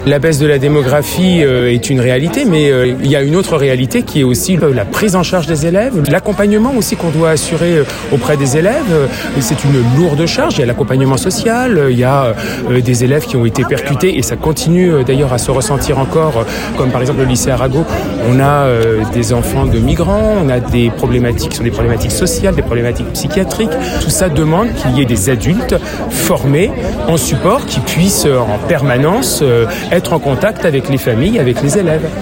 La baisse de la démographie est une réalité, mais il y a une autre réalité qui est aussi la prise en charge des élèves, l'accompagnement aussi qu'on doit assurer auprès des élèves. C'est une lourde charge, il y a l'accompagnement social, il y a des élèves qui ont été percutés et ça continue d'ailleurs à se ressentir encore, comme par exemple le lycée Arago. On a des enfants de migrants, on a des problématiques, des problématiques sociales, des problématiques psychiatriques. Tout ça demande qu'il y ait des adultes formés en support qui puissent en permanence être en contact avec les familles, avec les élèves.